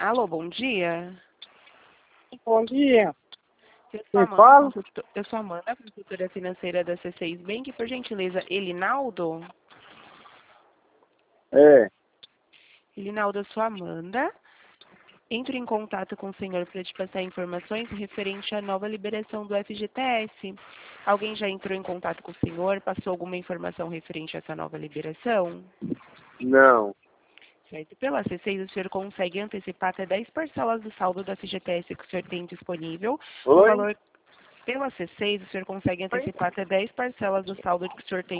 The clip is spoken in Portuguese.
Alô, bom dia. Bom dia. Eu Quem fala? Eu sou a Amanda, consultora financeira da C6 Bank. Por gentileza, Elinaldo? É. Elinaldo, eu sou a Amanda. Entro em contato com o senhor para te passar informações referente à nova liberação do FGTS. Alguém já entrou em contato com o senhor? Passou alguma informação referente a essa nova liberação? Não. Certo. Pela C6, o senhor consegue antecipar até 10 parcelas do saldo do FGTS que o senhor tem disponível. O Oi? valor, pela C6, o senhor consegue antecipar até 10 parcelas do saldo que o senhor tem